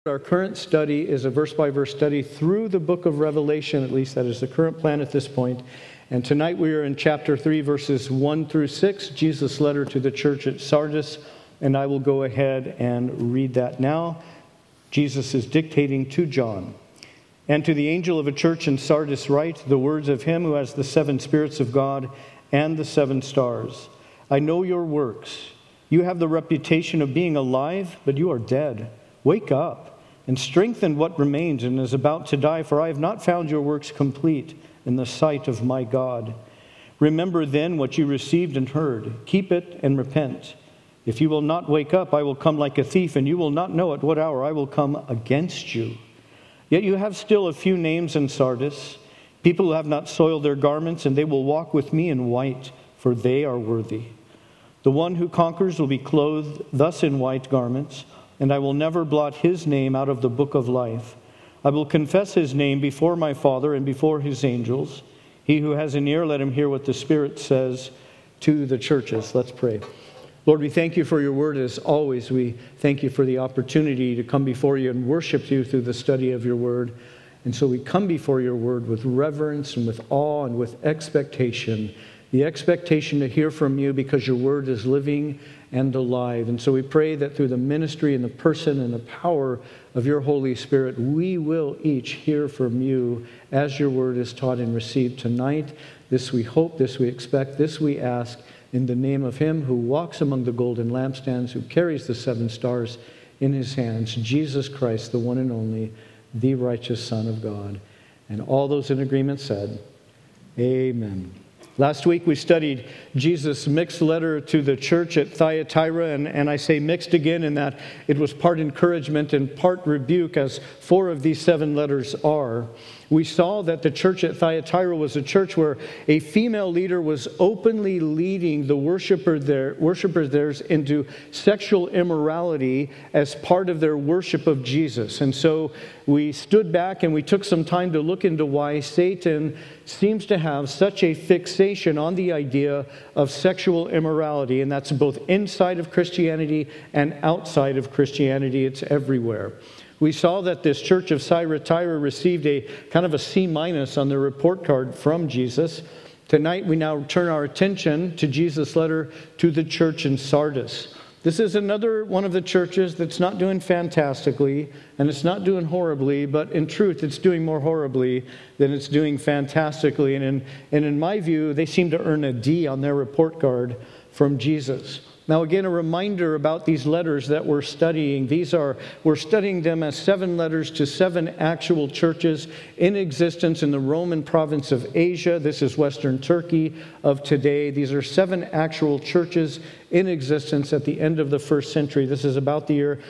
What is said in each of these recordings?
Our current study is a verse-by-verse study through the book of Revelation, at least that is the current plan at this point. And tonight we are in chapter 3, verses 1 through 6, Jesus' letter to the church at Sardis. And I will go ahead and read that now. Jesus is dictating to John. And to the angel of a church in Sardis write the words of him who has the 7 spirits of God and the 7 stars. I know your works. You have the reputation of being alive, but you are dead. Wake up and strengthen what remains and is about to die, for I have not found your works complete in the sight of my God. Remember then what you received and heard. Keep it and repent. If you will not wake up, I will come like a thief, and you will not know at what hour I will come against you. Yet you have still a few names in Sardis, people who have not soiled their garments, and they will walk with me in white, for they are worthy. The one who conquers will be clothed thus in white garments, and I will never blot his name out of the book of life. I will confess his name before my Father and before his angels. He who has an ear, let him hear what the Spirit says to the churches. Let's pray. Lord, we thank you for your word as always. We thank you for the opportunity to come before you and worship you through the study of your word. And so we come before your word with reverence and with awe and with expectation. The expectation to hear from you because your word is living and alive. And so we pray that through the ministry and the person and the power of your Holy Spirit, we will each hear from you as your word is taught and received tonight. This we hope, this we expect, this we ask in the name of him who walks among the golden lampstands, who carries the 7 stars in his hands, Jesus Christ, the one and only, the righteous Son of God. And all those in agreement said, Amen. Last week we studied Jesus' mixed letter to the church at Thyatira, and I say mixed again in that it was part encouragement and part rebuke, as 4 of these 7 letters are. We saw that the church at Thyatira was a church where a female leader was openly leading the worshipers there into sexual immorality as part of their worship of Jesus. And so we stood back and we took some time to look into why Satan seems to have such a fixation on the idea of sexual immorality. And that's both inside of Christianity and outside of Christianity. It's everywhere. We saw that this church of Thyatira received a kind of a C- on their report card from Jesus. Tonight we now turn our attention to Jesus' letter to the church in Sardis. This is another one of the churches that's not doing fantastically, and it's not doing horribly, but in truth it's doing more horribly than it's doing fantastically. And in my view, they seem to earn a D on their report card from Jesus. Now again, a reminder about these letters that we're studying. We're studying them as 7 letters to 7 actual churches in existence in the Roman province of Asia. This is Western Turkey of today. These are 7 actual churches in existence at the end of the 1st century. This is about the year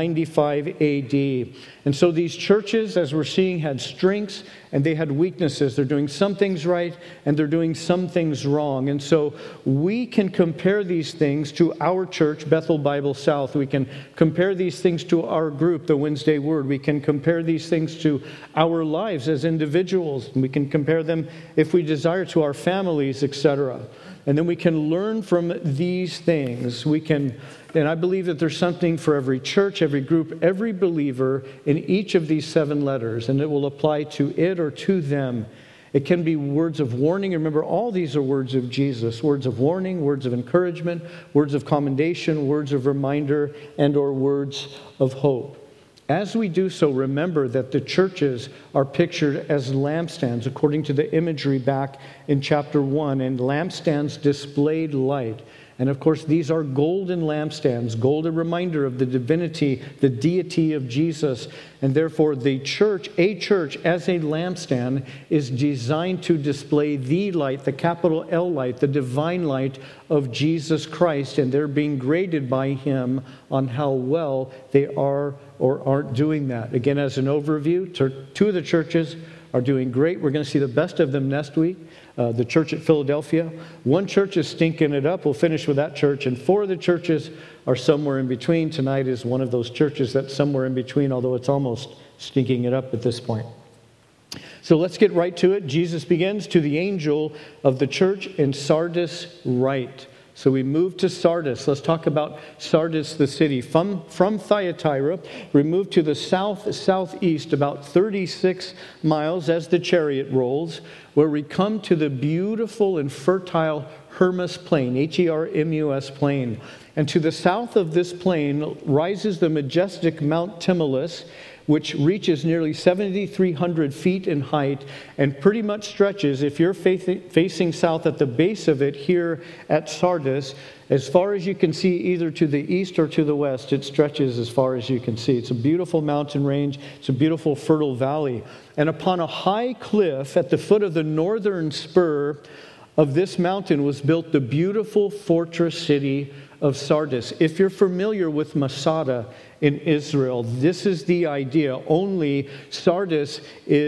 95 AD. And so these churches, as we're seeing, had strengths and they had weaknesses. They're doing some things right and they're doing some things wrong. And so we can compare these things to our church, Bethel Bible South. We can compare these things to our group, the Wednesday Word. We can compare these things to our lives as individuals. We can compare them, if we desire, to our families, etc. And then we can learn from these things. And I believe that there's something for every church, every group, every believer in each of these 7 letters, and it will apply to it or to them. It can be words of warning. Remember, all these are words of Jesus. Words of warning, words of encouragement, words of commendation, words of reminder, and or words of hope. As we do so, remember that the churches are pictured as lampstands according to the imagery back in chapter 1, and lampstands displayed light. And of course, these are golden lampstands, gold, a reminder of the divinity, the deity of Jesus. And therefore, a church as a lampstand is designed to display the light, the capital L light, the divine light of Jesus Christ. And they're being graded by him on how well they are or aren't doing that. Again, as an overview, 2 of the churches are doing great. We're going to see the best of them next week. The church at Philadelphia. 1 church is stinking it up. We'll finish with that church. And 4 of the churches are somewhere in between. Tonight is one of those churches that's somewhere in between, although it's almost stinking it up at this point. So let's get right to it. Jesus begins, to the angel of the church in Sardis write. So we move to Sardis. Let's talk about Sardis, the city. From Thyatira, we move to the southeast, about 36 miles as the chariot rolls, where we come to the beautiful and fertile Hermus Plain, Hermus Plain. And to the south of this plain rises the majestic Mount Tmolus, which reaches nearly 7,300 feet in height and pretty much stretches, if you're facing south at the base of it here at Sardis, as far as you can see, either to the east or to the west, it stretches as far as you can see. It's a beautiful mountain range. It's a beautiful fertile valley. And upon a high cliff at the foot of the northern spur of this mountain was built the beautiful fortress city of Sardis. If you're familiar with Masada in Israel, this is the idea. Only Sardis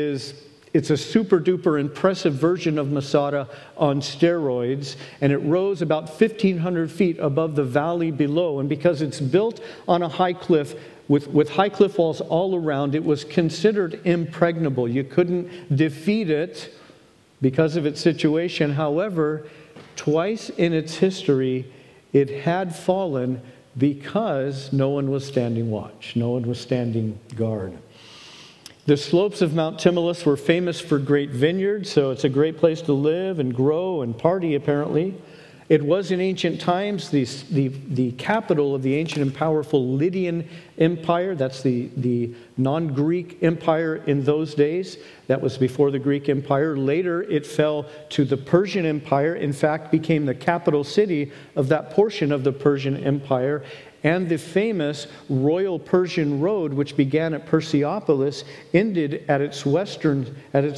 it's a super duper impressive version of Masada on steroids, and it rose about 1,500 feet above the valley below. And because it's built on a high cliff with high cliff walls all around, it was considered impregnable. You couldn't defeat it because of its situation. However, twice in its history, it had fallen because no one was standing watch. No one was standing guard. The slopes of Mount Tmolus were famous for great vineyards, so it's a great place to live and grow and party, apparently. It was in ancient times the capital of the ancient and powerful Lydian Empire. That's the non-Greek empire in those days. That was before the Greek Empire. Later, it fell to the Persian Empire. In fact, became the capital city of that portion of the Persian Empire. And the famous Royal Persian Road, which began at Persepolis, ended at its western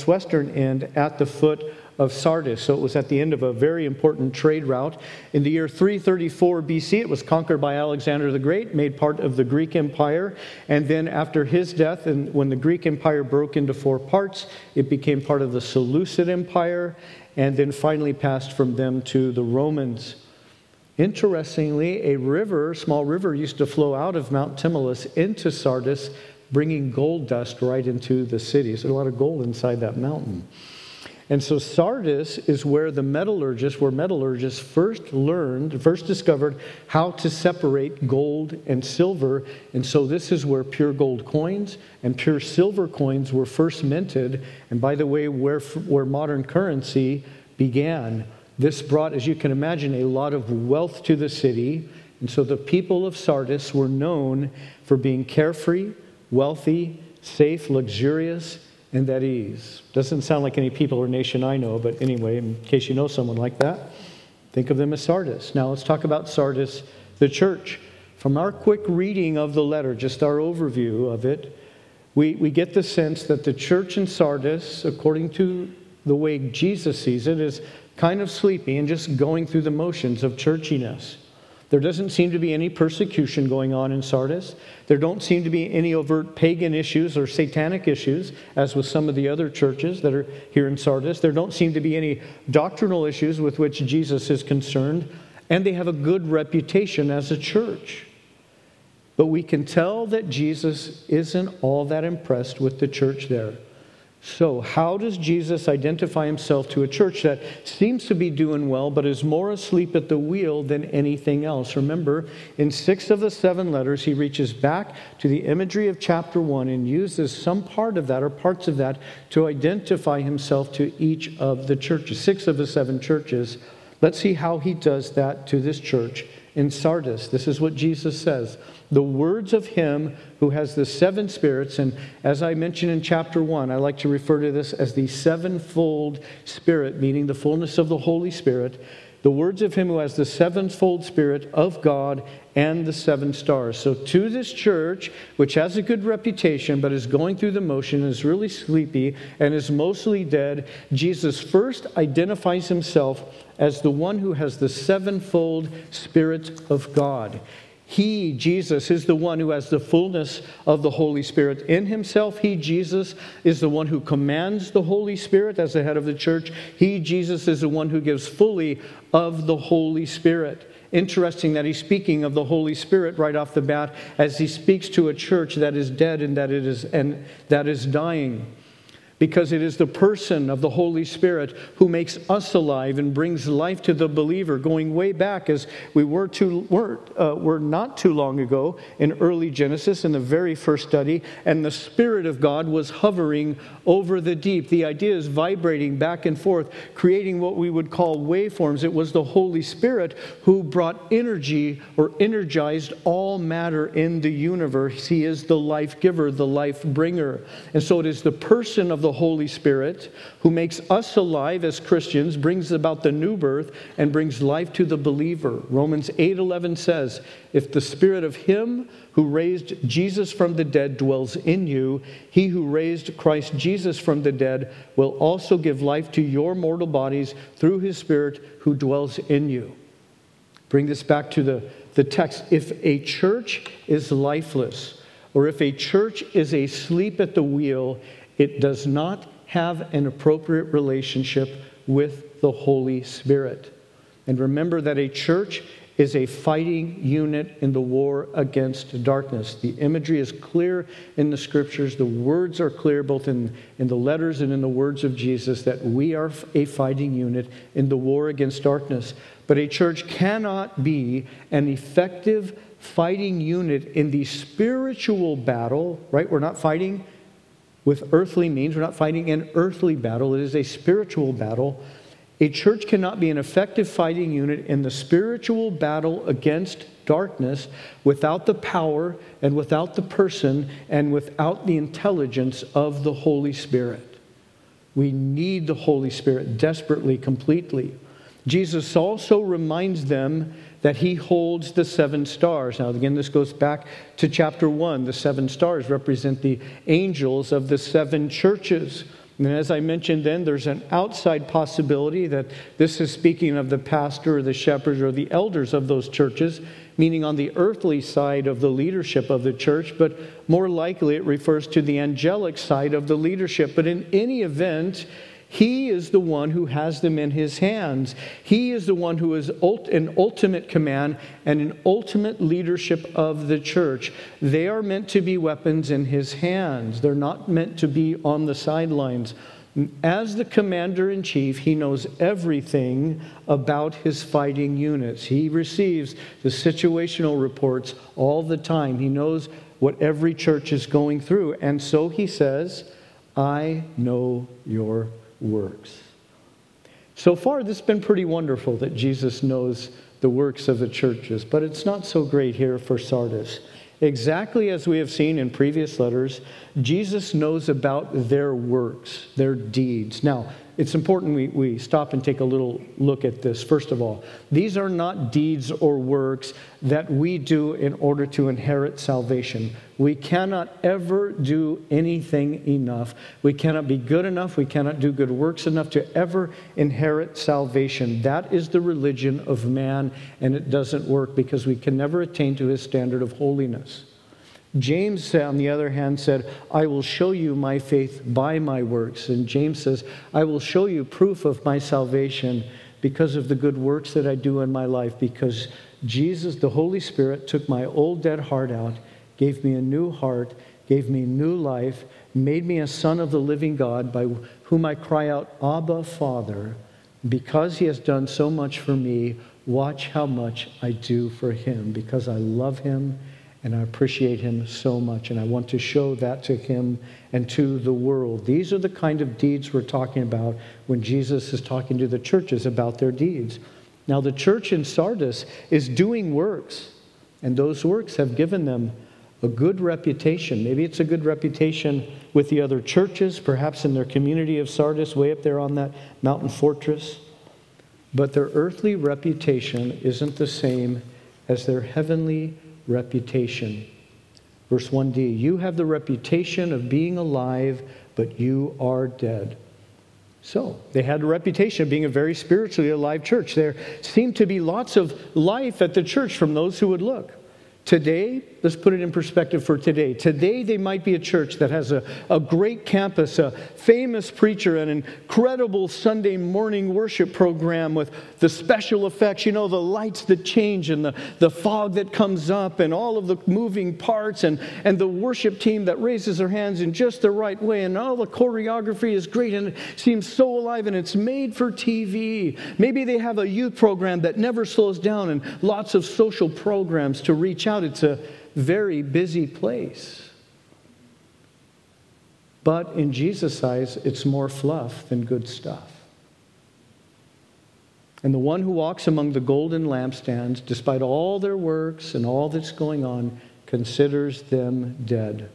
end at the foot of Sardis. So it was at the end of a very important trade route. In the year 334 BC, it was conquered by Alexander the Great, made part of the Greek Empire. And then after his death, and when the Greek Empire broke into four parts, it became part of the Seleucid Empire, and then finally passed from them to the Romans. Interestingly, a small river used to flow out of Mount Tmolus into Sardis, bringing gold dust right into the city. So there's a lot of gold inside that mountain. And so Sardis is where metallurgists first discovered how to separate gold and silver. And so this is where pure gold coins and pure silver coins were first minted. And by the way, where modern currency began. This brought, as you can imagine, a lot of wealth to the city. And so the people of Sardis were known for being carefree, wealthy, safe, luxurious, and at ease. Doesn't sound like any people or nation I know, but anyway, in case you know someone like that, think of them as Sardis. Now let's talk about Sardis, the church. From our quick reading of the letter, just our overview of it, we get the sense that the church in Sardis, according to the way Jesus sees it, is kind of sleepy and just going through the motions of churchiness. There doesn't seem to be any persecution going on in Sardis. There don't seem to be any overt pagan issues or satanic issues, as with some of the other churches that are here in Sardis. There don't seem to be any doctrinal issues with which Jesus is concerned, and they have a good reputation as a church. But we can tell that Jesus isn't all that impressed with the church there. So how does Jesus identify himself to a church that seems to be doing well, but is more asleep at the wheel than anything else? Remember, in 6 of the 7 letters, he reaches back to the imagery of chapter 1 and uses some part of that or parts of that to identify himself to each of the churches, 6 of the 7 churches. Let's see how he does that to this church in Sardis. This is what Jesus says. The words of him who has the 7 spirits, and as I mentioned in chapter 1, I like to refer to this as the sevenfold Spirit, meaning the fullness of the Holy Spirit. The words of him who has the sevenfold Spirit of God and the 7 stars. So to this church, which has a good reputation, but is going through the motion, is really sleepy, and is mostly dead, Jesus first identifies himself as the one who has the sevenfold Spirit of God. He, Jesus, is the one who has the fullness of the Holy Spirit in himself. He, Jesus, is the one who commands the Holy Spirit as the head of the church. He, Jesus, is the one who gives fully of the Holy Spirit. Interesting that he's speaking of the Holy Spirit right off the bat as he speaks to a church that is dead and that is dying. because it is the person of the Holy Spirit who makes us alive and brings life to the believer, going way back as we were not too long ago in early Genesis in the very first study, and the Spirit of God was hovering over the deep. The idea is vibrating back and forth, creating what we would call waveforms. It was the Holy Spirit who brought energy or energized all matter in the universe. He is the life giver, the life bringer. And so it is the person of the Holy Spirit who makes us alive as Christians, brings about the new birth, and brings life to the believer. Romans 8:11 says, if the Spirit of Him who raised Jesus from the dead dwells in you, He who raised Christ Jesus from the dead will also give life to your mortal bodies through His Spirit who dwells in you. Bring this back to the text. If a church is lifeless, or if a church is asleep at the wheel, it does not have an appropriate relationship with the Holy Spirit. And remember that a church is a fighting unit in the war against darkness. The imagery is clear in the Scriptures. The words are clear both in the letters and in the words of Jesus that we are a fighting unit in the war against darkness. But a church cannot be an effective fighting unit in the spiritual battle, right? We're not fighting with earthly means. We're not fighting an earthly battle. It is a spiritual battle. A church cannot be an effective fighting unit in the spiritual battle against darkness without the power and without the person and without the intelligence of the Holy Spirit. We need the Holy Spirit desperately, completely. Jesus also reminds them that He holds the 7 stars. Now, again, this goes back to chapter 1. The 7 stars represent the angels of the 7 churches. And as I mentioned then, there's an outside possibility that this is speaking of the pastor or the shepherds or the elders of those churches, meaning on the earthly side of the leadership of the church, but more likely it refers to the angelic side of the leadership. But in any event, He is the one who has them in His hands. He is the one who is in ultimate command and in ultimate leadership of the church. They are meant to be weapons in His hands. They're not meant to be on the sidelines. As the commander-in-chief, He knows everything about His fighting units. He receives the situational reports all the time. He knows what every church is going through. And so He says, I know your works. So far, this has been pretty wonderful that Jesus knows the works of the churches, but it's not so great here for Sardis. Exactly as we have seen in previous letters, Jesus knows about their works, their deeds. Now, it's important we stop and take a little look at this. First of all, these are not deeds or works that we do in order to inherit salvation. We cannot ever do anything enough. We cannot be good enough. We cannot do good works enough to ever inherit salvation. That is the religion of man, and it doesn't work because we can never attain to His standard of holiness. James, on the other hand, said, I will show you my faith by my works. And James says, I will show you proof of my salvation because of the good works that I do in my life. Because Jesus, the Holy Spirit, took my old dead heart out, gave me a new heart, gave me new life, made me a son of the living God, by whom I cry out, Abba, Father. Because He has done so much for me, watch how much I do for Him. Because I love Him and I appreciate Him so much, and I want to show that to Him and to the world. These are the kind of deeds we're talking about when Jesus is talking to the churches about their deeds. Now, the church in Sardis is doing works, and those works have given them a good reputation. Maybe it's a good reputation with the other churches, perhaps in their community of Sardis, way up there on that mountain fortress. But their earthly reputation isn't the same as their heavenly reputation. Verse 1d, you have the reputation of being alive, but you are dead. So, they had a reputation of being a very spiritually alive church. There seemed to be lots of life at the church from those who would look. Today, let's put it in perspective for today. Today, they might be a church that has a great campus, a famous preacher, an incredible Sunday morning worship program with the special effects, the lights that change and the fog that comes up and all of the moving parts and the worship team that raises their hands in just the right way, and all the choreography is great and it seems so alive and it's made for TV. Maybe they have a youth program that never slows down and lots of social programs to reach out. It's a very busy place. But in Jesus' eyes, it's more fluff than good stuff. And the one who walks among the golden lampstands, despite all their works and all that's going on, considers them dead.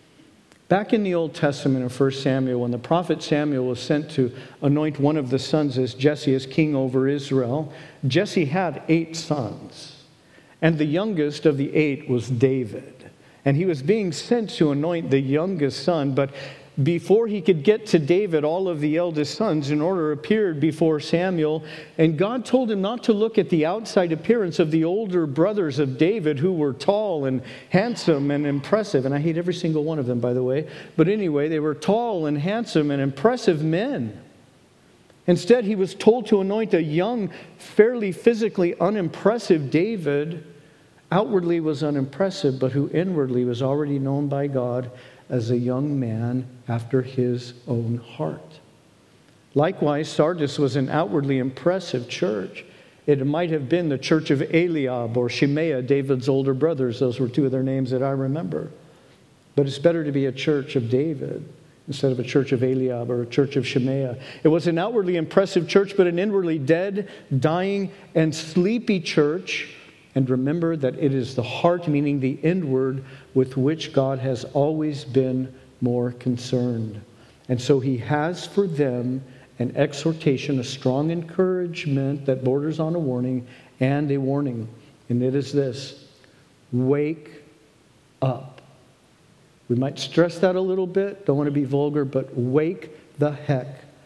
Back in the Old Testament in 1 Samuel, when the prophet Samuel was sent to anoint one of the sons as Jesse as king over Israel, Jesse had 8 sons. And the youngest of the 8 was David. And he was being sent to anoint the youngest son, but before he could get to David, all of the eldest sons in order appeared before Samuel. And God told him not to look at the outside appearance of the older brothers of David, who were tall and handsome and impressive. And I hate every single one of them, by the way. But anyway, they were tall and handsome and impressive men. Instead, he was told to anoint a young, fairly physically unimpressive David. Outwardly was unimpressive, but who inwardly was already known by God as a young man after his own heart. Likewise, Sardis was an outwardly impressive church. It might have been the church of Eliab or Shemaiah, David's older brothers. Those were 2 of their names that I remember. But it's better to be a church of David instead of a church of Eliab or a church of Shemaiah. It was an outwardly impressive church, but an inwardly dead, dying, and sleepy church. And remember that it is the heart, meaning the inward, with which God has always been more concerned. And so he has for them an exhortation, a strong encouragement that borders on a warning, and a warning. And it is this: wake up. We might stress that a little bit, don't want to be vulgar, but wake the heck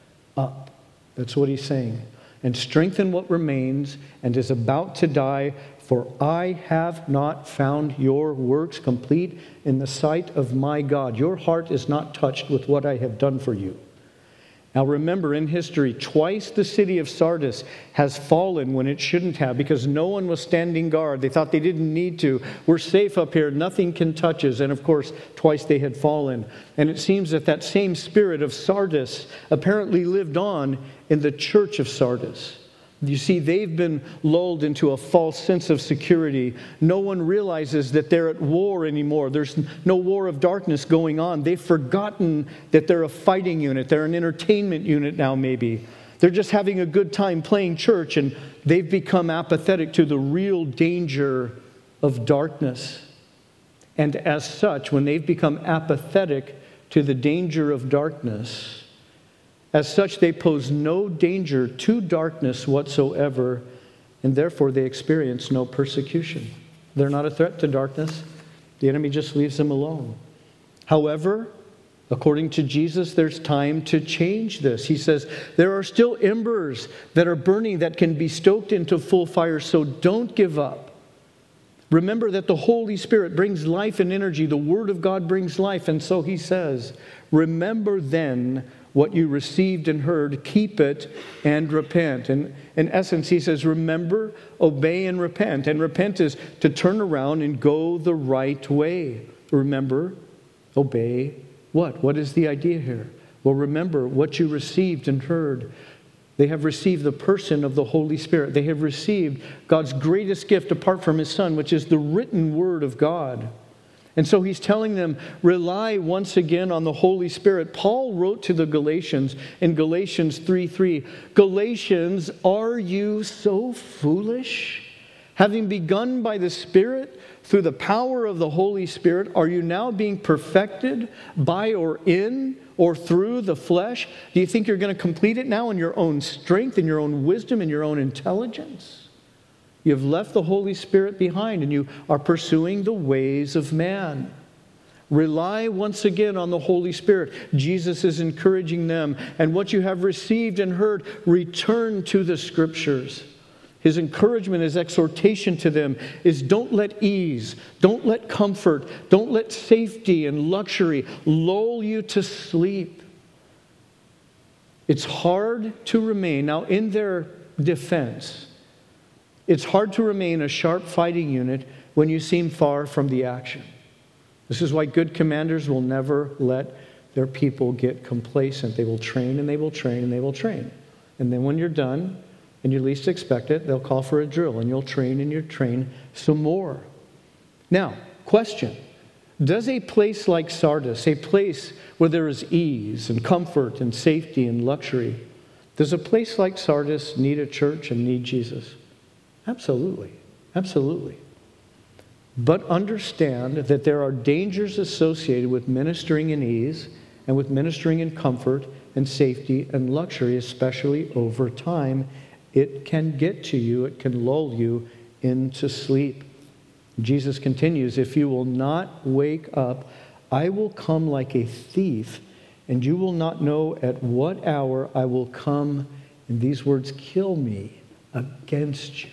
up. That's what he's saying. And strengthen what remains and is about to die, for I have not found your works complete in the sight of my God. Your heart is not touched with what I have done for you. Now remember, in history, twice the city of Sardis has fallen when it shouldn't have, because no one was standing guard. They thought they didn't need to. We're safe up here. Nothing can touch us. And of course, twice they had fallen. And it seems that that same spirit of Sardis apparently lived on in the church of Sardis. You see, they've been lulled into a false sense of security. No one realizes that they're at war anymore. There's no war of darkness going on. They've forgotten that they're a fighting unit. They're an entertainment unit now, maybe. They're just having a good time playing church, and they've become apathetic to the real danger of darkness. And as such, when they've become apathetic to the danger of darkness, as such, they pose no danger to darkness whatsoever, and therefore they experience no persecution. They're not a threat to darkness. The enemy just leaves them alone. However, according to Jesus, there's time to change this. He says, there are still embers that are burning that can be stoked into full fire, so don't give up. Remember that the Holy Spirit brings life and energy. The Word of God brings life, and so he says, remember then what you received and heard, keep it and repent. And in essence, he says, remember, obey, and repent. And repent is to turn around and go the right way. Remember, obey, what? What is the idea here? Well, remember what you received and heard. They have received the person of the Holy Spirit. They have received God's greatest gift apart from his Son, which is the written Word of God. And so he's telling them, rely once again on the Holy Spirit. Paul wrote to the Galatians in Galatians 3:3, Galatians, are you so foolish? Having begun by the Spirit, through the power of the Holy Spirit, are you now being perfected by or in or through the flesh? Do you think you're going to complete it now in your own strength, in your own wisdom, in your own intelligence? You have left the Holy Spirit behind and you are pursuing the ways of man. Rely once again on the Holy Spirit. Jesus is encouraging them. And what you have received and heard, return to the Scriptures. His encouragement, his exhortation to them is don't let ease, don't let comfort, don't let safety and luxury lull you to sleep. It's hard to remain, now in their defense, it's hard to remain a sharp fighting unit when you seem far from the action. This is why good commanders will never let their people get complacent. They will train and they will train and they will train. And then when you're done, and you least expect it, they'll call for a drill, and you'll train and you train some more. Now, question. Does a place like Sardis, a place where there is ease and comfort and safety and luxury, does a place like Sardis need a church and need Jesus? Absolutely. Absolutely. But understand that there are dangers associated with ministering in ease and with ministering in comfort and safety and luxury, especially over time. It can get to you, it can lull you into sleep. Jesus continues, if you will not wake up, I will come like a thief, and you will not know at what hour I will come, and these words, kill me against you.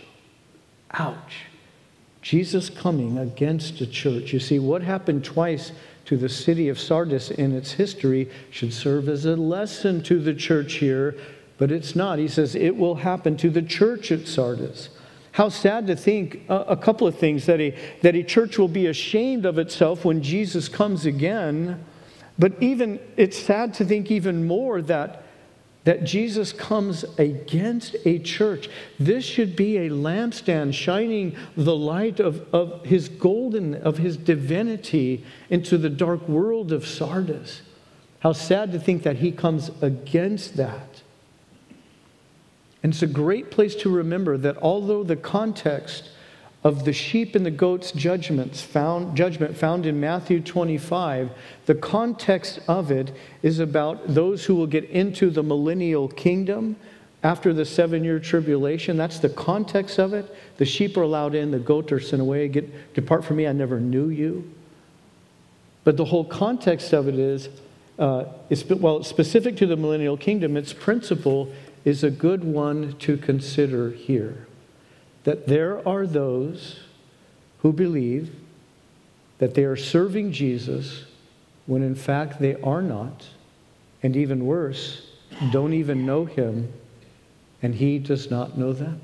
Ouch. Jesus coming against a church. You see, what happened twice to the city of Sardis in its history should serve as a lesson to the church here, but it's not. He says it will happen to the church at Sardis. How sad to think a couple of things, that a church will be ashamed of itself when Jesus comes again, but even it's sad to think even more that Jesus comes against a church. This should be a lampstand shining the light of his golden, of his divinity into the dark world of Sardis. How sad to think that he comes against that. And it's a great place to remember that although the context of the sheep and the goats judgment found in Matthew 25, the context of it is about those who will get into the millennial kingdom after the 7-year tribulation. That's the context of it. The sheep are allowed in, the goats are sent away. Depart from me, I never knew you. But the whole context of it is, it's specific to the millennial kingdom, its principle is a good one to consider here. That there are those who believe that they are serving Jesus when in fact they are not, and even worse, don't even know him, and he does not know them.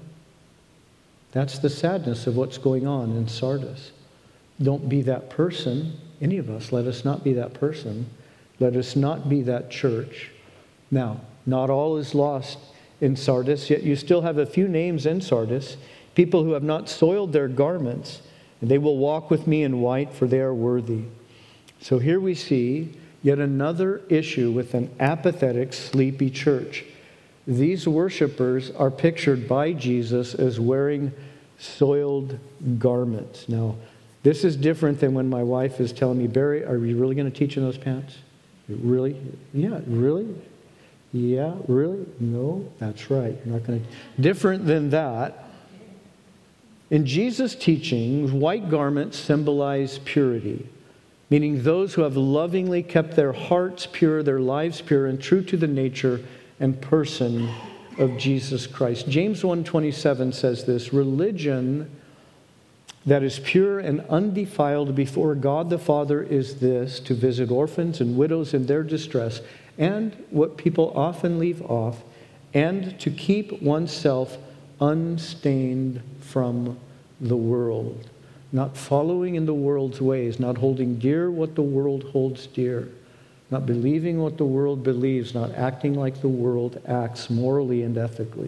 That's the sadness of what's going on in Sardis. Don't be that person, any of us. Let us not be that person. Let us not be that church. Now, not all is lost in Sardis, yet you still have a few names in Sardis, people who have not soiled their garments, and they will walk with me in white, for they are worthy. So here we see yet another issue with an apathetic, sleepy church. These worshipers are pictured by Jesus as wearing soiled garments. Now, this is different than when my wife is telling me, Barry, are you really going to teach in those pants? Really? Yeah, really? Yeah, really? No, that's right. You're not going to. Different than that. In Jesus' teachings, white garments symbolize purity, meaning those who have lovingly kept their hearts pure, their lives pure, and true to the nature and person of Jesus Christ. James 1:27 says this, religion that is pure and undefiled before God the Father is this, to visit orphans and widows in their distress, and what people often leave off, and to keep oneself unstained from the world, not following in the world's ways, not holding dear what the world holds dear, not believing what the world believes, not acting like the world acts morally and ethically.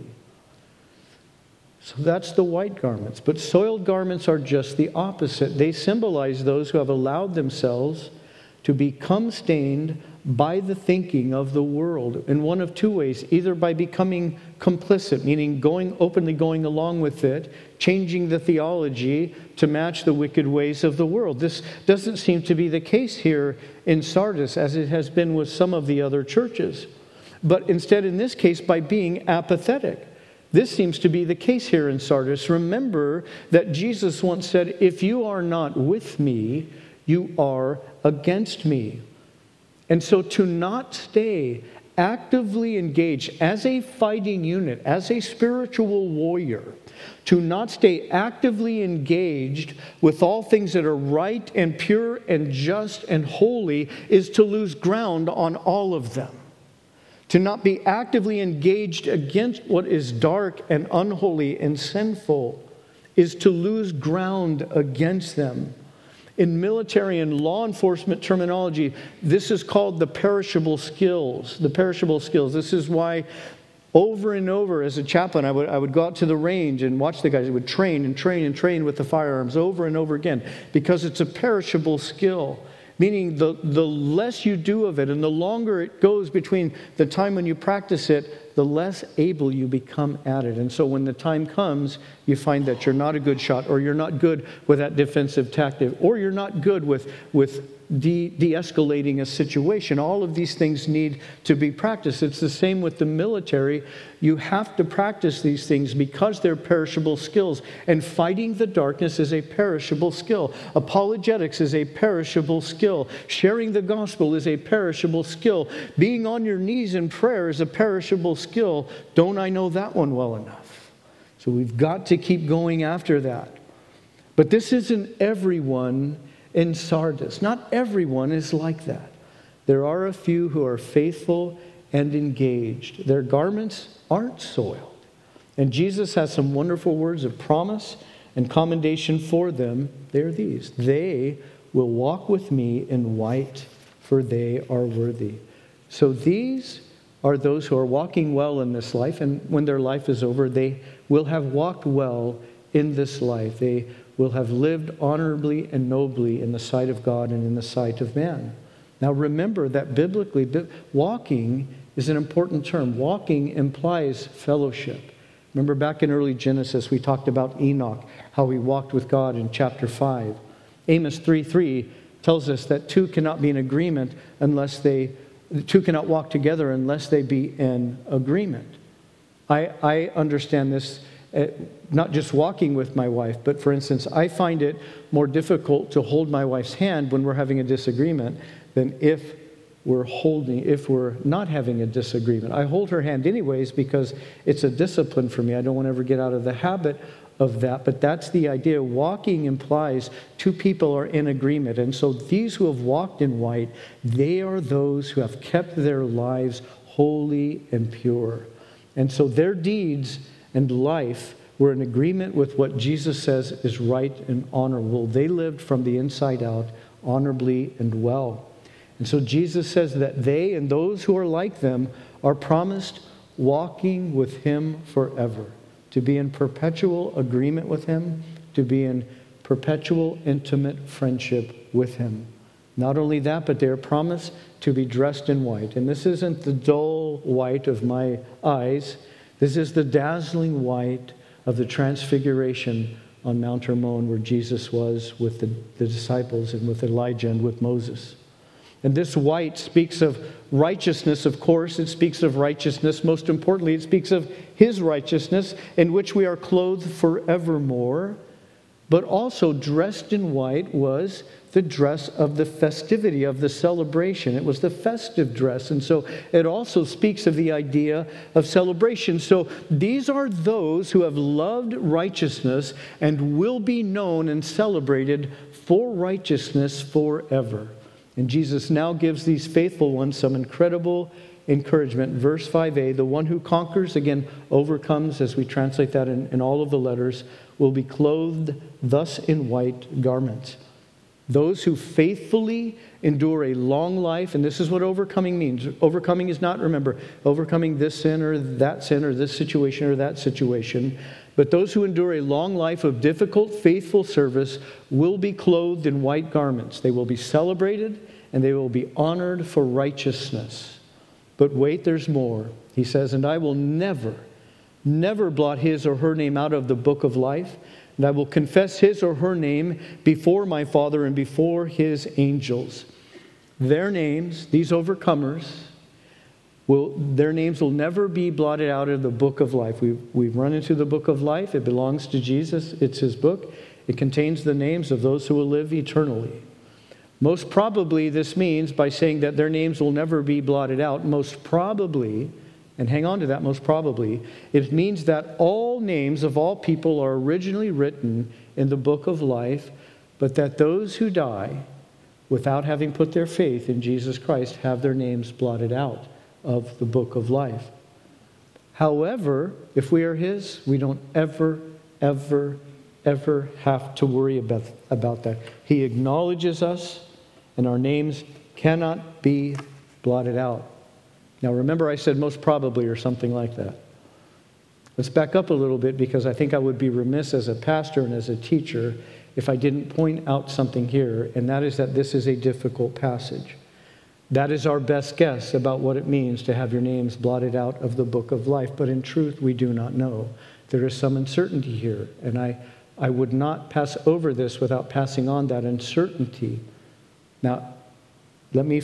So that's the white garments. But soiled garments are just the opposite. They symbolize those who have allowed themselves to become stained by the thinking of the world in one of two ways, either by becoming complicit, meaning openly going along with it, changing the theology to match the wicked ways of the world. This doesn't seem to be the case here in Sardis as it has been with some of the other churches, but instead in this case by being apathetic. This seems to be the case here in Sardis. Remember that Jesus once said, if you are not with me, you are against me. And so to not stay actively engaged as a fighting unit, as a spiritual warrior, to not stay actively engaged with all things that are right and pure and just and holy is to lose ground on all of them. To not be actively engaged against what is dark and unholy and sinful is to lose ground against them. In military and law enforcement terminology, this is called the perishable skills. The perishable skills. This is why over and over as a chaplain, I would go out to the range and watch the guys. They would train and train and train with the firearms over and over again because it's a perishable skill. Meaning the less you do of it and the longer it goes between the time when you practice it, the less able you become at it. And so when the time comes, you find that you're not a good shot, or you're not good with that defensive tactic, or you're not good with de-escalating a situation. All of these things need to be practiced. It's the same with the military. You have to practice these things because they're perishable skills. And fighting the darkness is a perishable skill. Apologetics is a perishable skill. Sharing the gospel is a perishable skill. Being on your knees in prayer is a perishable skill. Don't I know that one well enough? So we've got to keep going after that. But this isn't everyone in Sardis. Not everyone is like that. There are a few who are faithful and engaged. Their garments aren't soiled. And Jesus has some wonderful words of promise and commendation for them. They're these: they will walk with me in white, for they are worthy. So these are those who are walking well in this life, and when their life is over, they will have walked well in this life. They will have lived honorably and nobly in the sight of God and in the sight of man. Now remember that biblically, walking is an important term. Walking implies fellowship. Remember back in early Genesis, we talked about Enoch, how he walked with God in chapter 5. Amos 3:3 tells us that two cannot be in agreement two cannot walk together unless they be in agreement. I understand this, not just walking with my wife, but for instance, I find it more difficult to hold my wife's hand when we're having a disagreement than if we're not having a disagreement. I hold her hand anyways because it's a discipline for me. I don't want to ever get out of the habit of that, but that's the idea. Walking implies two people are in agreement. And so these who have walked in white, they are those who have kept their lives holy and pure. And so their deeds and life were in agreement with what Jesus says is right and honorable. They lived from the inside out honorably and well. And so Jesus says that they and those who are like them are promised walking with him forever, to be in perpetual agreement with him, to be in perpetual intimate friendship with him. Not only that, but they are promised to be dressed in white. And this isn't the dull white of my eyes. This is the dazzling white of the transfiguration on Mount Hermon, where Jesus was with the disciples and with Elijah and with Moses. And this white speaks of righteousness, of course. It speaks of righteousness. Most importantly, it speaks of his righteousness, in which we are clothed forevermore. But also dressed in white was the dress of the festivity, of the celebration. It was the festive dress. And so it also speaks of the idea of celebration. So these are those who have loved righteousness and will be known and celebrated for righteousness forever. And Jesus now gives these faithful ones some incredible encouragement. Verse 5a, the one who conquers, again, overcomes, as we translate that in all of the letters, will be clothed thus in white garments. Those who faithfully endure a long life, and this is what overcoming means. Overcoming is not, remember, overcoming this sin or this situation or that situation. But those who endure a long life of difficult, faithful service will be clothed in white garments. They will be celebrated and they will be honored for righteousness. But wait, there's more. He says, and I will never blot his or her name out of the book of life. And I will confess his or her name before my Father and before his angels. Their names, these overcomers, their names will never be blotted out of the book of life. We've run into the book of life. It belongs to Jesus. It's his book. It contains the names of those who will live eternally. Most probably this means, by saying that their names will never be blotted out, most probably, and hang on to that, most probably, it means that all names of all people are originally written in the book of life, but that those who die without having put their faith in Jesus Christ have their names blotted out of the book of life. However, if we are His, we don't ever have to worry about that. He acknowledges us, and our names cannot be blotted out. Now remember, I said most probably or something like that. Let's back up a little bit, because I think I would be remiss as a pastor and as a teacher if I didn't point out something here, and that is that this is a difficult passage. That is our best guess about what it means to have your names blotted out of the book of life. But in truth, we do not know. There is some uncertainty here, and I would not pass over this without passing on that uncertainty. Now, let me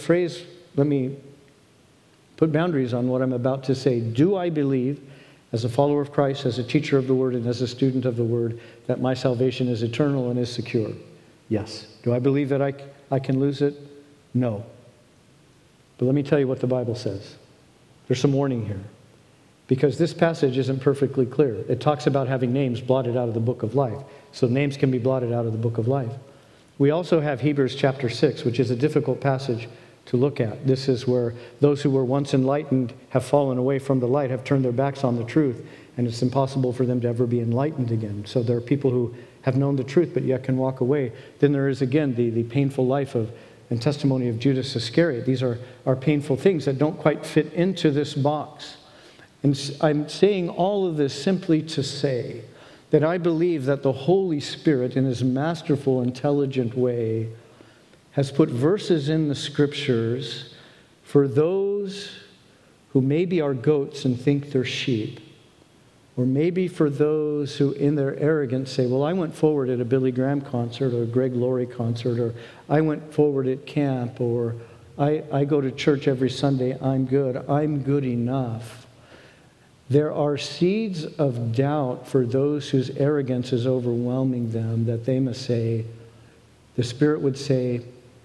put boundaries on what I'm about to say. Do I believe, as a follower of Christ, as a teacher of the Word, and as a student of the Word, that my salvation is eternal and is secure? Yes. Do I believe that I can lose it? No. But let me tell you what the Bible says. There's some warning here, because this passage isn't perfectly clear. It talks about having names blotted out of the book of life. So names can be blotted out of the book of life. We also have Hebrews chapter 6, which is a difficult passage to look at. This is where those who were once enlightened have fallen away from the light, have turned their backs on the truth, and it's impossible for them to ever be enlightened again. So there are people who have known the truth but yet can walk away. Then there is again the painful life and testimony of Judas Iscariot. These are painful things that don't quite fit into this box. And I'm saying all of this simply to say that I believe that the Holy Spirit, in His masterful, intelligent way, has put verses in the Scriptures for those who maybe are goats and think they're sheep, or maybe for those who in their arrogance say, well, I went forward at a Billy Graham concert or a Greg Laurie concert, or I went forward at camp, or I go to church every Sunday, I'm good enough. There are seeds of doubt for those whose arrogance is overwhelming them, that they must say, the Spirit would say,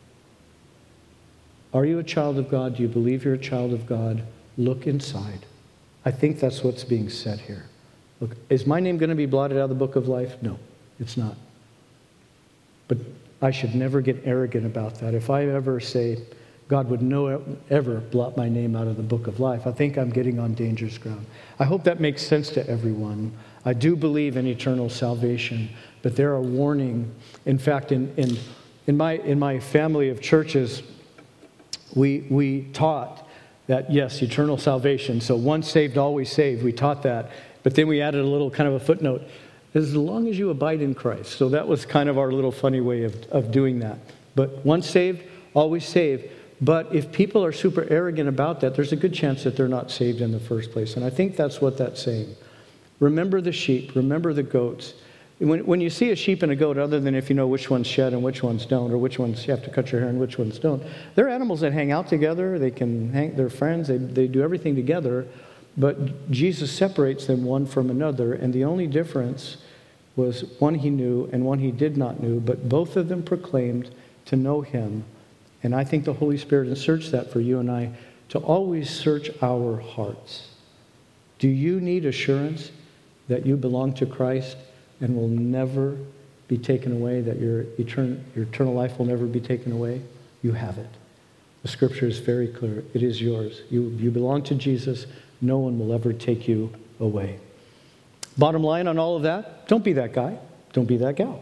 are you a child of God? Do you believe you're a child of God? Look inside. I think that's what's being said here. Look, is my name going to be blotted out of the book of life? No, it's not. But I should never get arrogant about that. If I ever say, God would ever blot my name out of the book of life, I think I'm getting on dangerous ground. I hope that makes sense to everyone. I do believe in eternal salvation, but there are warning. In fact, in my family of churches, we taught that, yes, eternal salvation. So once saved, always saved. We taught that. But then we added a little kind of a footnote, as long as you abide in Christ. So that was kind of our little funny way of doing that. But once saved, always saved. But if people are super arrogant about that, there's a good chance that they're not saved in the first place. And I think that's what that's saying. Remember the sheep. Remember the goats. When you see a sheep and a goat, other than if you know which ones shed and which ones don't, or which ones you have to cut your hair and which ones don't, they're animals that hang out together. They're friends. They do everything together. But Jesus separates them one from another. And the only difference was one He knew and one He did not know. But both of them proclaimed to know Him. And I think the Holy Spirit inserts that for you and I, to always search our hearts. Do you need assurance that you belong to Christ and will never be taken away, that your eternal life will never be taken away? You have it. The Scripture is very clear. It is yours. You belong to Jesus. No one will ever take you away. Bottom line on all of that, don't be that guy. Don't be that gal.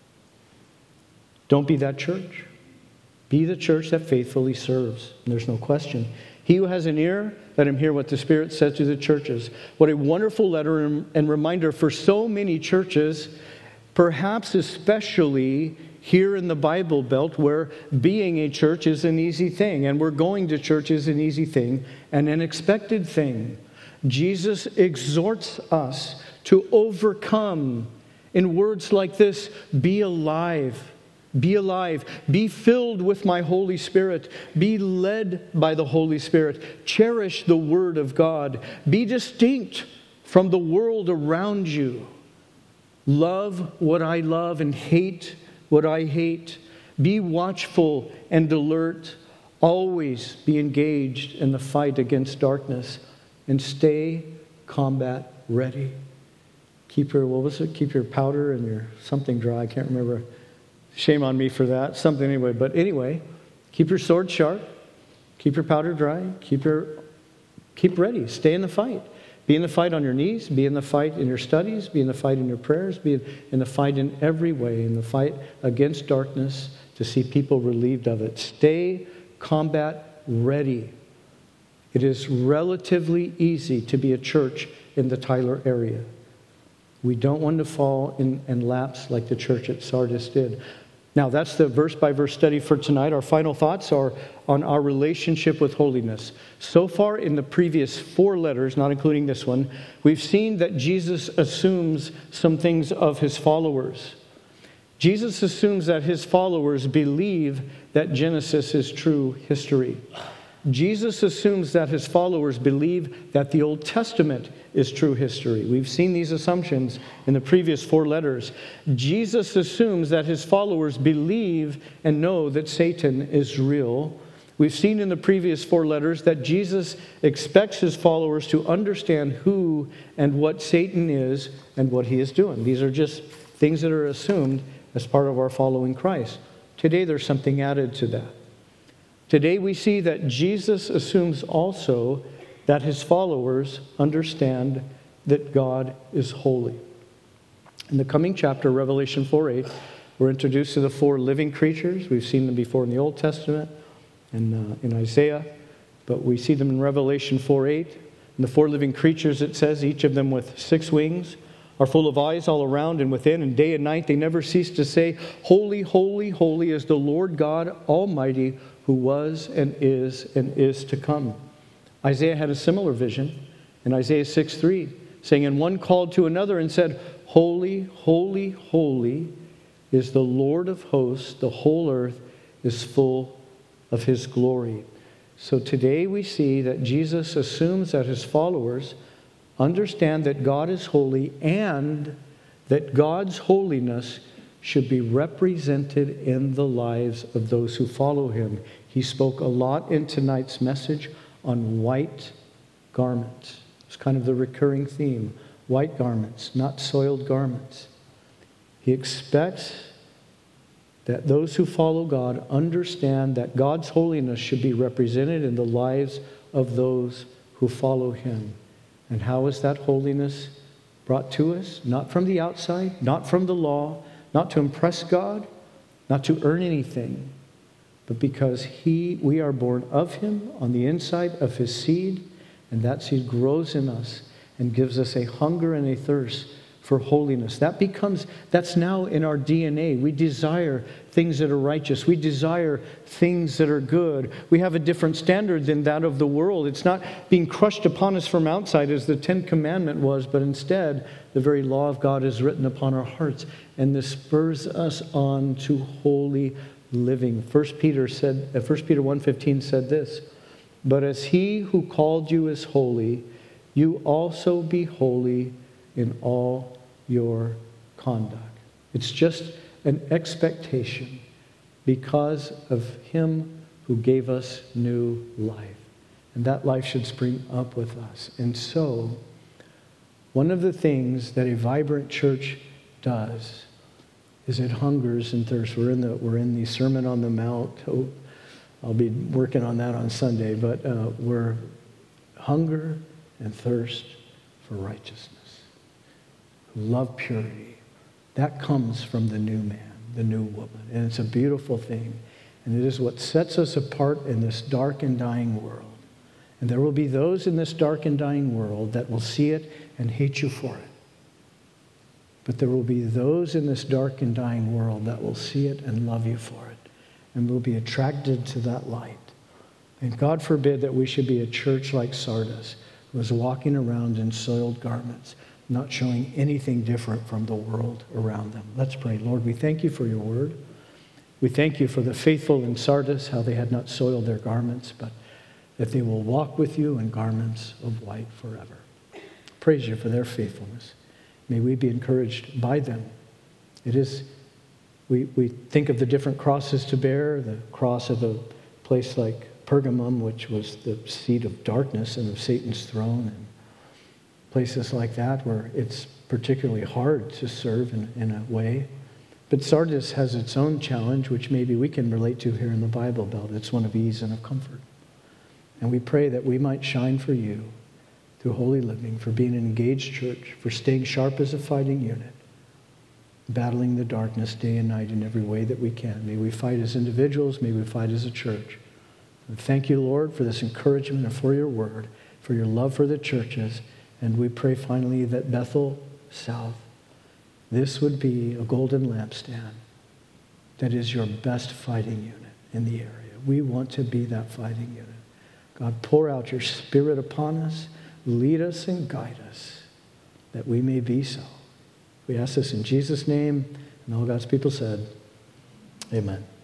Don't be that church. Be the church that faithfully serves. And there's no question. He who has an ear, let him hear what the Spirit says to the churches. What a wonderful letter and reminder for so many churches, perhaps especially here in the Bible Belt, where being a church is an easy thing, and we're going to church is an easy thing, and an expected thing. Jesus exhorts us to overcome in words like this: be alive. Be alive. Be filled with my Holy Spirit. Be led by the Holy Spirit. Cherish the Word of God. Be distinct from the world around you. Love what I love and hate what I hate. Be watchful and alert. Always be engaged in the fight against darkness and stay combat ready. Keep your powder and your something dry. I can't remember. Shame on me for that. Something anyway. But anyway, keep your sword sharp. Keep your powder dry. Keep ready. Stay in the fight. Be in the fight on your knees. Be in the fight in your studies. Be in the fight in your prayers. Be in the fight in every way. In the fight against darkness to see people relieved of it. Stay combat ready. It is relatively easy to be a church in the Tyler area. We don't want to fall in and lapse like the church at Sardis did. Now, that's the verse-by-verse study for tonight. Our final thoughts are on our relationship with holiness. So far in the previous 4 letters, not including this one, we've seen that Jesus assumes some things of his followers. Jesus assumes that his followers believe that Genesis is true history. Jesus assumes that his followers believe that the Old Testament is true history. We've seen these assumptions in the previous 4 letters. Jesus assumes that his followers believe and know that Satan is real. We've seen in the previous 4 letters that Jesus expects his followers to understand who and what Satan is and what he is doing. These are just things that are assumed as part of our following Christ. Today there's something added to that. Today we see that Jesus assumes also that his followers understand that God is holy. In the coming chapter, Revelation 4:8, we're introduced to the 4 living creatures. We've seen them before in the Old Testament and in Isaiah, but we see them in Revelation 4:8. And the 4 living creatures, it says, each of them with 6 wings, are full of eyes all around and within, and day and night they never cease to say, "Holy, holy, holy is the Lord God Almighty, who was and is to come." Isaiah had a similar vision in Isaiah 6:3, saying, "And one called to another and said, Holy, holy, holy is the Lord of hosts. The whole earth is full of his glory." So today we see that Jesus assumes that his followers understand that God is holy and that God's holiness should be represented in the lives of those who follow him. He spoke a lot in tonight's message on white garments. It's kind of the recurring theme. White garments, not soiled garments. He expects that those who follow God understand that God's holiness should be represented in the lives of those who follow him. And how is that holiness brought to us? Not from the outside, not from the law, not to impress God, not to earn anything, but because we are born of him, on the inside of his seed, and that seed grows in us and gives us a hunger and a thirst for holiness. That's now in our DNA. We desire things that are righteous. We desire things that are good. We have a different standard than that of the world. It's not being crushed upon us from outside as the 10th commandment was, but instead the very law of God is written upon our hearts, and this spurs us on to holy living. 1 Peter 1:15 said this, "But as he who called you is holy, you also be holy in all your conduct." It's just an expectation because of him who gave us new life. And that life should spring up with us. And so, one of the things that a vibrant church does is it hungers and thirsts. We're in the Sermon on the Mount. I'll be working on that on Sunday, but we're hunger and thirst for righteousness. Love purity. That comes from the new man, the new woman. And it's a beautiful thing. And it is what sets us apart in this dark and dying world. And there will be those in this dark and dying world that will see it and hate you for it. But there will be those in this dark and dying world that will see it and love you for it. And will be attracted to that light. And God forbid that we should be a church like Sardis, who is walking around in soiled garments, not showing anything different from the world around them. Let's pray. Lord, we thank you for your word. We thank you for the faithful in Sardis, how they had not soiled their garments, but that they will walk with you in garments of white forever. Praise you for their faithfulness. May we be encouraged by them. It is We think of the different crosses to bear, the cross of a place like Pergamum, which was the seat of darkness and of Satan's throne, and places like that where it's particularly hard to serve in a way. But Sardis has its own challenge, which maybe we can relate to here in the Bible Belt. It's one of ease and of comfort. And we pray that we might shine for you through holy living, for being an engaged church, for staying sharp as a fighting unit, battling the darkness day and night in every way that we can. May we fight as individuals, may we fight as a church. And thank you, Lord, for this encouragement and for your word, for your love for the churches. And we pray finally that Bethel South, this would be a golden lampstand that is your best fighting unit in the area. We want to be that fighting unit. God, pour out your Spirit upon us, lead us and guide us, that we may be so. We ask this in Jesus' name, and all God's people said, amen.